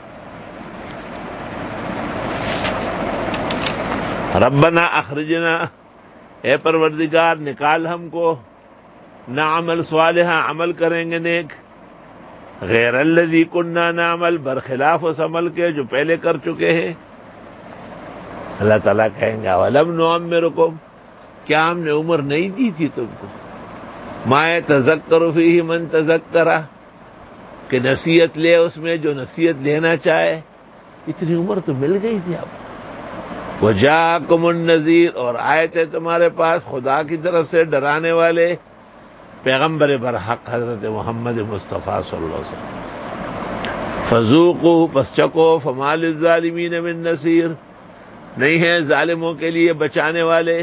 ربنا اخرجنا، اے پروردگار نکال ہم کو. نعمل صالحا، عمل کریں گے نیک. غیر الذی کننا نعمل، برخلاف اس عمل کے جو پہلے کر چکے ہیں. اللہ تعالیٰ کہیں گے اولم نعمرکم، کیا ہم نے عمر نہیں دی تھی تم کو. ما یتذکر فیہ من تذکر، کہ نصیحت لے اس میں جو نصیحت لینا چاہے. اتنی عمر تو مل گئی تھی آپ کو. وجاءکم النذیر، اور آئے تھے تمہارے پاس خدا کی طرف سے ڈرانے والے پیغمبر برحق حضرت محمد مصطفیٰ صلی اللہ علیہ وسلم. فذوقوا، پس چکو. فما للظالمین من نصیر، نہیں ہے ظالموں کے لیے بچانے والے.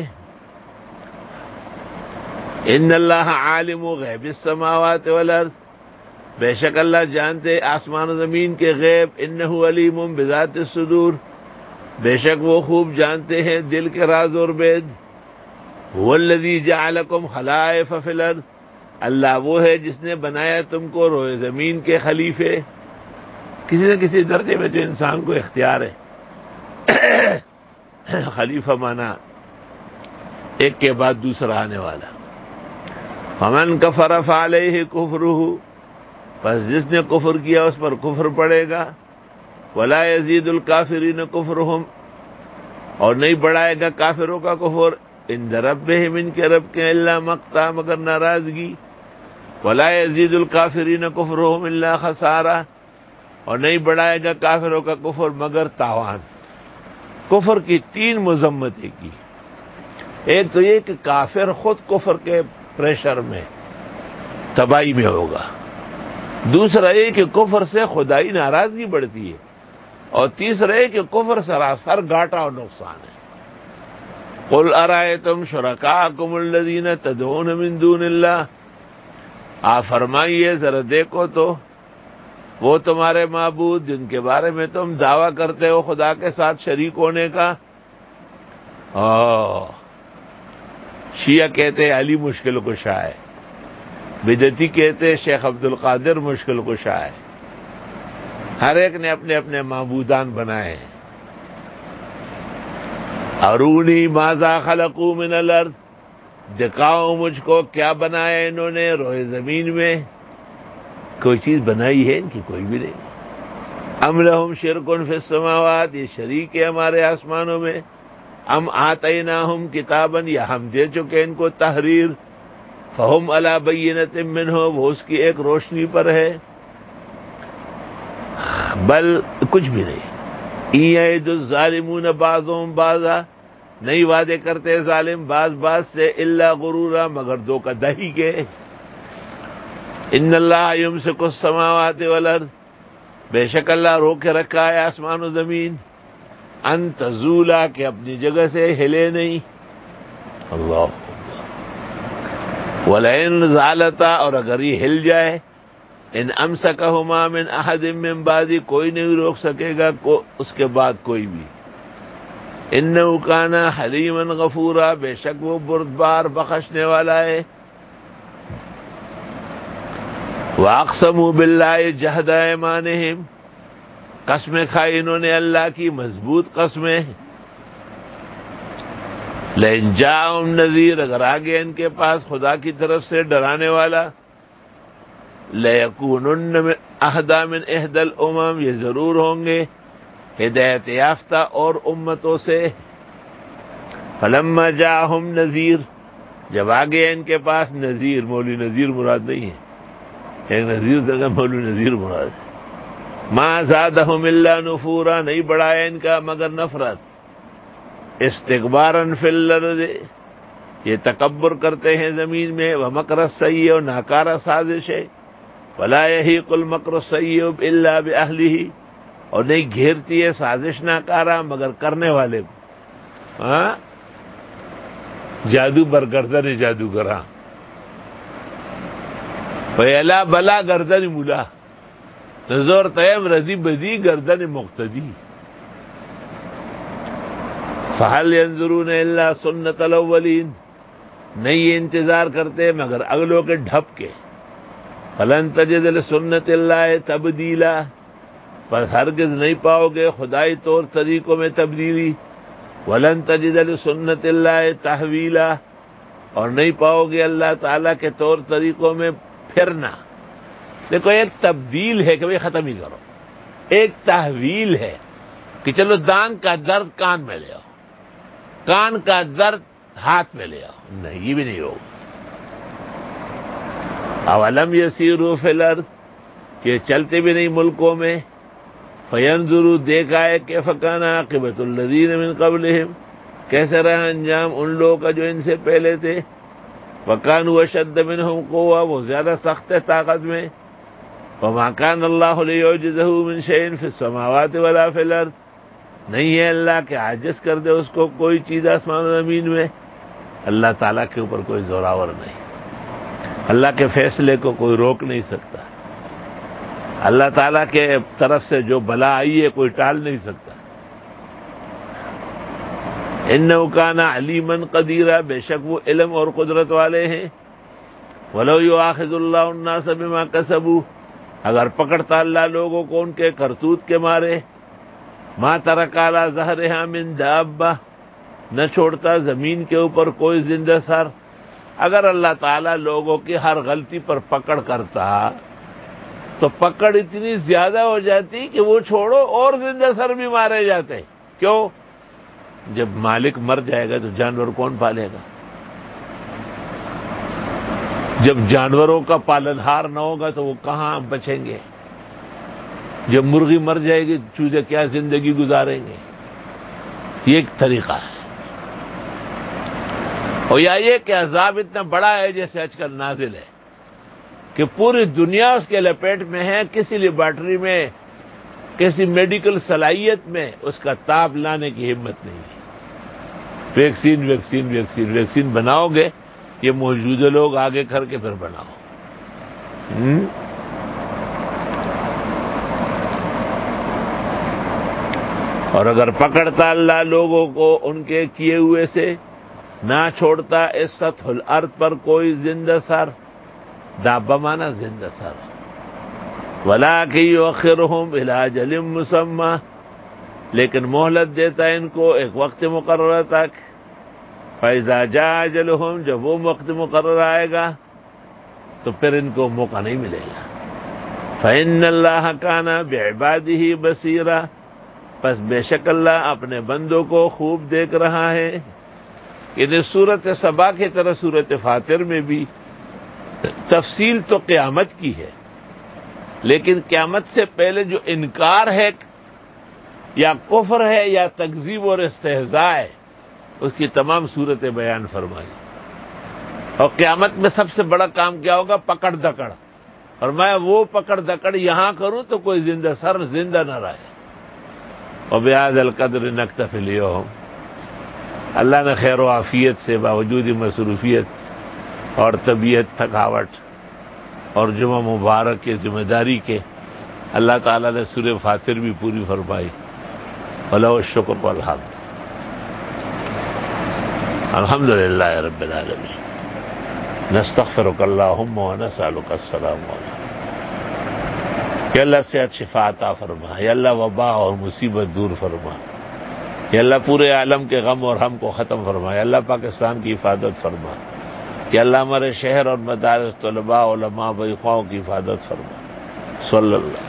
ان اللہ عالم غیب السماوات والارض، بے شک اللہ جانتے آسمان و زمین کے غیب. انہ علیم بذات الصدور، بے شک وہ خوب جانتے ہیں دل کے راز اور بید. هو الذی جعلکم خلائف فی الارض، اللہ وہ ہے جس نے بنایا تم کو روئے زمین کے خلیفے. کسی نہ کسی درجے میں تو انسان کو اختیار ہے. خلیفہ مانا ایک کے بعد دوسرا آنے والا. فمن کفر فعلیہ کفرہ، پس جس نے کفر کیا اس پر کفر پڑے گا. ولا یزید الکافرین کفرہم، اور نہیں بڑھائے گا کافروں کا کفر. عند ربہم، ان کے رب کے، الا مقتا، مگر ناراضگی. ولا یزید الکافرین کفرہم الا خسارہ، اور نہیں بڑھائے گا کافروں کا کفر مگر تاوان. کفر کی تین مذمتیں کی. ایک تو یہ کہ کافر خود کفر کے پریشر میں تباہی میں ہوگا. دوسرا یہ کہ کفر سے خدائی ناراضگی بڑھتی ہے. اور تیسرے کہ کفر سراسر گھاٹا اور نقصان ہے. قل ارائیتم شرکاءکم الذین تدعون من دون اللہ، آپ فرمائیے ذرا دیکھو تو وہ تمہارے معبود جن کے بارے میں تم دعویٰ کرتے ہو خدا کے ساتھ شریک ہونے کا. اوہ شیعہ کہتے ہیں علی مشکل کشا ہے، بدعتی کہتے ہیں شیخ عبد القادر مشکل کشا ہے. ہر ایک نے اپنے اپنے معبودان بنائے ہیں. ارونی ماذا خلقوا من الارض، دکھاؤ مجھ کو کیا بنایا انہوں نے روئے زمین میں. کوئی چیز بنائی ہے ان کی؟ کوئی بھی نہیں. ام لہم شرک فی السماوات، یہ شریک ہے ہمارے آسمانوں میں. ام آتیناہم کتابا، یا ہم دے چکے ان کو تحریر. فہم علی بینۃ منہ، وہ اس کی ایک روشنی پر ہے. بل کچھ بھی نہیں. یعد الظالمون بعضهم بعضا، نہیں وعدے کرتے ظالم بعض بعض سے، الا غرورا مگر دھوکہ دہی کے. ان اللہ یمسک السماوات والارض، بے شک اللہ روکے رکھا ہے آسمان و زمین. ان تزولا، کہ اپنی جگہ سے ہلے نہیں. اللہ ولئن زالتا، اور اگر یہ ہل جائے، ان امسکہما من احد من بعد، کوئی نہیں روک سکے گا اس کے بعد کوئی بھی. انہ کان حلیما غفورا، بے شک وہ بردبار بخشنے والا ہے. واقسموا باللہ جہد ایمانہم، قسمیں کھائی انہوں نے اللہ کی مضبوط قسمیں. لئن جاءہم نذیر، اگر آگے ان کے پاس خدا کی طرف سے ڈرانے والا، لَيَكُونُنَّ مِنْ أَهْدَىٰ مِنْ إِحْدَى الْأُمَمِ، یہ ضرور ہوں گے ہدایت یافتہ اور امتوں سے. فَلَمَّا جَاءَهُمْ نَذِيرٌ، جب آگے ان کے پاس نذیر، مولوی نذیر مراد نہیں ہے، ایک نذیر تھا مولوی نذیر مراد ہے. مَا زَادَهُمْ إِلَّا نُفُورًا، نہیں بڑھایا ان کا مگر نفرت. استکباراً فی الارض، یہ تکبر کرتے ہیں زمین میں. وَمَكْرَ السَّيِّئِ، اور ناکارہ سازش ہے. وَلَا يَحِيقُ الْمَكْرُ السَّيِّئُ إِلَّا بِأَهْلِهِ، اور نہیں گھیرتی ہے سازش ناکارہ مگر کرنے والے کو. ہاں جادو بر گردن جادوگراں، ویلا بلا گردن مولا، نظر تیم ردی بدی گردن مقتدی. فَهَلْ يَنظُرُونَ إِلَّا سُنَّةَ الْأَوَّلِينَ، نہیں یہ انتظار کرتے مگر اگلوں کے ڈھپ کے. فَلَن تَجِدَ لِسُنَّةِ اللَّهِ تَبْدِيلًا، پر ہرگز نہیں پاؤ گے خدائی طور طریقوں میں تبدیلی. وَلَن تَجِدَ لِسُنَّةِ اللَّهِ تَحْوِيلًا، اور نہیں پاؤ گے اللہ تعالیٰ کے طور طریقوں میں پھرنا. دیکھو ایک تبدیل ہے کہ بھئی ختم ہی کرو، ایک تحویل ہے کہ چلو دانگ کا درد کان میں لے آؤ، کان کا درد ہاتھ میں لے آؤ. نہیں یہ بھی نہیں ہوگا. اولم یسیروا فی الارض، کہ چلتے بھی نہیں ملکوں میں. فینظروا، دیکھا ہے کیف کان عاقبۃ الذین من قبلہم، کیسے رہا انجام ان لوگوں کا جو ان سے پہلے تھے. وکانوا اشد منہم قوۃ، وہ زیادہ سخت ہے طاقت میں. وما کان اللہ لیعجزہ من شیء فی السماوات ولا فی الارض، نہیں ہے اللہ کہ عاجز کر دے اس کو کوئی چیز آسمان و زمین میں. اللہ تعالیٰ کے اوپر کوئی زوراور نہیں، اللہ کے فیصلے کو کوئی روک نہیں سکتا. اللہ تعالیٰ کے طرف سے جو بلا آئی ہے کوئی ٹال نہیں سکتا. انہ کان علیما قدیرا، بے شک وہ علم اور قدرت والے ہیں. ولو یؤاخذ اللہ الناس بما کسبوا، اگر پکڑتا اللہ لوگوں کو ان کے کرتوت کے مارے. ما ترک علی ظہرہا من دابہ، نہ چھوڑتا زمین کے اوپر کوئی زندہ سر. اگر اللہ تعالیٰ لوگوں کی ہر غلطی پر پکڑ کرتا تو پکڑ اتنی زیادہ ہو جاتی کہ وہ چھوڑو اور زندہ سر بھی مارے جاتے. کیوں؟ جب مالک مر جائے گا تو جانور کون پالے گا؟ جب جانوروں کا پالنہار نہ ہوگا تو وہ کہاں بچیں گے؟ جب مرغی مر جائے گی چوزے کیا زندگی گزاریں گے؟ یہ ایک طریقہ ہے. اور یا یہ کہ عذاب اتنا بڑا ہے جیسے آج کل نازل ہے کہ پوری دنیا اس کے لپیٹ میں ہے. کسی لیبارٹری میں کسی میڈیکل صلاحیت میں اس کا تاب لانے کی ہمت نہیں ہے۔ ویکسین ویکسین ویکسین ویکسین بناؤ گے، یہ موجودہ لوگ آگے کر کے پھر بناؤ۔ ہم؟ اور اگر پکڑتا اللہ لوگوں کو ان کے کیے ہوئے سے، نہ چھوڑتا اس سطح الارض پر کوئی زندہ سر، دابہ مانا زندہ سر، وَلَٰكِن يُؤَخِّرُهُمْ إِلَىٰ أَجَلٍ مُّسَمًّى، لیکن مہلت دیتا ہے ان کو ایک وقت مقررہ تک۔ فَإِذَا جَاءَ أَجَلُهُمْ، جب وہ وقت مقرر آئے گا تو پھر ان کو موقع نہیں ملے گا۔ فَإِنَّ اللَّهَ كَانَ بِعِبَادِهِ بَصِيرًا، پس بے شک اللہ اپنے بندوں کو خوب دیکھ رہا ہے۔ یعنی صورت سبا کی طرح صورت فاطر میں بھی تفصیل تو قیامت کی ہے، لیکن قیامت سے پہلے جو انکار ہے یا کفر ہے یا تکذیب اور استہزاء ہے، اس کی تمام صورتیں بیان فرمائی۔ اور قیامت میں سب سے بڑا کام کیا ہوگا؟ پکڑ دکڑ، اور میں وہ پکڑ دکڑ یہاں کروں تو کوئی زندہ سر زندہ نہ رہے۔ وَبِهَذَا الْقَدْرِ نَكْتَفِي الْيَوْمَ، اللہ نے خیر و عافیت سے باوجود مصروفیت اور طبیعت تھکاوٹ اور جمعہ مبارک کے ذمہ داری کے، اللہ تعالیٰ نے سورہ فاطر بھی پوری فرمائی۔ وَلَهُ الشُّكْرُ وَالْحَمْدُ، الحمد للہ رب العالمین۔ نستغفرک اللہم ونسألک السلام علیکم۔ یا اللہ صحت شفا عطا فرما، یا اللہ وبا اور مصیبت دور فرما، یا اللہ پورے عالم کے غم اور ہم کو ختم فرما، یا اللہ پاکستان کی حفاظت فرما، یا اللہ ہمارے شہر اور مدارس طلباء علماء و اخواؤں کی حفاظت فرما۔ صلی اللہ